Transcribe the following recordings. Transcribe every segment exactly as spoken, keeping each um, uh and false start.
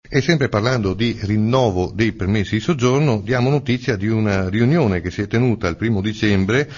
E sempre parlando di rinnovo dei permessi di soggiorno, diamo notizia di una riunione che si è tenuta il primo dicembre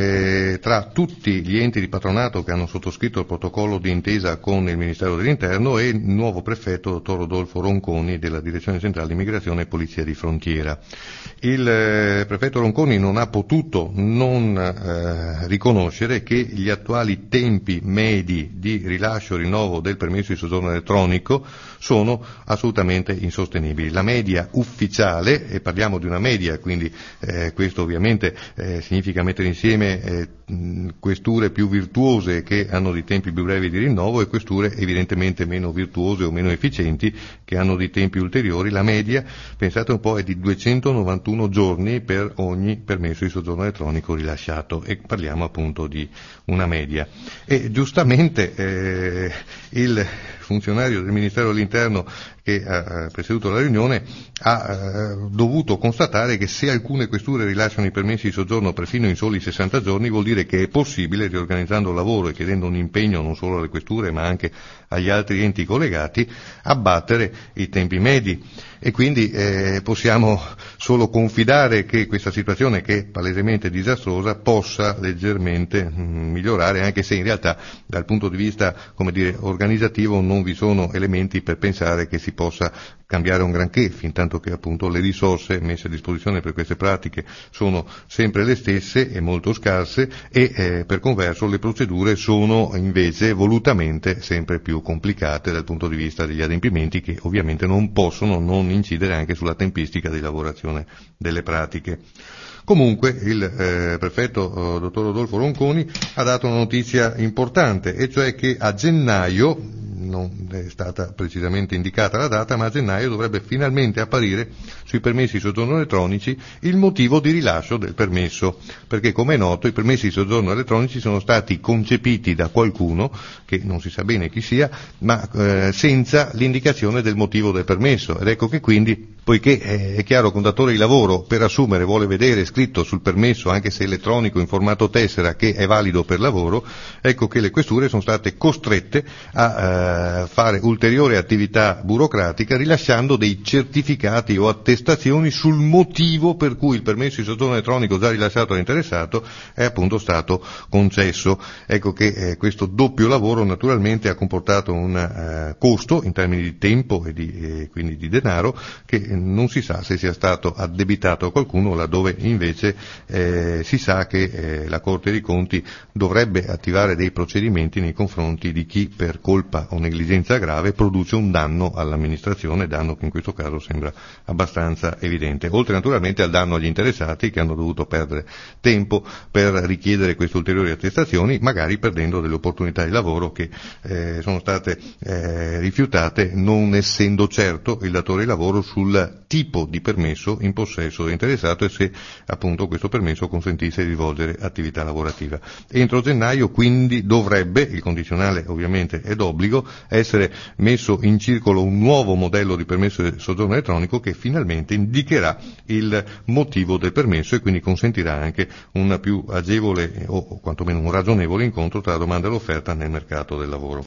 eh, tra tutti gli enti di patronato che hanno sottoscritto il protocollo di intesa con il Ministero dell'Interno e il nuovo prefetto, dottor Rodolfo Ronconi, della Direzione Centrale Immigrazione e Polizia di Frontiera. Il eh, prefetto Ronconi non ha potuto non eh, riconoscere che gli attuali tempi medi di rilascio e rinnovo del permesso di soggiorno elettronico sono assolutamente insostenibili. La media ufficiale, e parliamo di una media, quindi eh, questo ovviamente eh, significa mettere insieme eh, questure più virtuose che hanno dei tempi più brevi di rinnovo e questure evidentemente meno virtuose o meno efficienti che hanno dei tempi ulteriori. La media, pensate un po', è di duecentonovantuno giorni per ogni permesso di soggiorno elettronico rilasciato, e parliamo appunto di una media. E giustamente eh, il funzionario del Ministero dell'Interno che ha presieduto la riunione ha eh, dovuto constatare che se alcune questure rilasciano i permessi di soggiorno perfino in soli sessanta giorni, vuol dire che è possibile, riorganizzando il lavoro e chiedendo un impegno non solo alle questure ma anche agli altri enti collegati, abbattere i tempi medi. E quindi eh, possiamo solo confidare che questa situazione, che è palesemente disastrosa, possa leggermente mh, migliorare, anche se in realtà dal punto di vista, come dire, organizzativo non vi sono elementi per pensare che si possa cambiare un granché, fin tanto che appunto le risorse messe a disposizione per queste pratiche sono sempre le stesse e molto scarse, e eh, per converso le procedure sono invece volutamente sempre più complicate dal punto di vista degli adempimenti, che ovviamente non possono non incidere anche sulla tempistica di lavorazione delle pratiche. Comunque il eh, prefetto eh, dottor Rodolfo Ronconi ha dato una notizia importante, e cioè che a gennaio, non è stata precisamente indicata la data, ma a gennaio dovrebbe finalmente apparire sui permessi di soggiorno elettronici il motivo di rilascio del permesso, perché come è noto i permessi di soggiorno elettronici sono stati concepiti da qualcuno, che non si sa bene chi sia, ma eh, senza l'indicazione del motivo del permesso, ed ecco che quindi, poiché eh, è chiaro che un datore di lavoro per assumere vuole vedere scritto sul permesso, anche se elettronico in formato tessera, che è valido per lavoro, ecco che le questure sono state costrette a eh, fare ulteriore attività burocratica rilasciando dei certificati o attestazioni sul motivo per cui il permesso di soggiorno elettronico già rilasciato all'interessato è appunto stato concesso. Ecco che eh, questo doppio lavoro naturalmente ha comportato un eh, costo in termini di tempo e di, eh, quindi di denaro, che non si sa se sia stato addebitato a qualcuno, laddove invece eh, si sa che eh, la Corte dei Conti dovrebbe attivare dei procedimenti nei confronti di chi per colpa o negligenza grave produce un danno all'amministrazione, danno che in questo caso sembra abbastanza evidente, oltre naturalmente al danno agli interessati che hanno dovuto perdere tempo per richiedere queste ulteriori attestazioni, magari perdendo delle opportunità di lavoro che eh, sono state eh, rifiutate, non essendo certo il datore di lavoro sul tipo di permesso in possesso dell'interessato e se appunto questo permesso consentisse di svolgere attività lavorativa. Entro gennaio quindi dovrebbe, il condizionale ovviamente è d'obbligo, essere messo in circolo un nuovo modello di permesso di soggiorno elettronico che finalmente indicherà il motivo del permesso e quindi consentirà anche un più agevole o quantomeno un ragionevole incontro tra la domanda e l'offerta nel mercato del lavoro.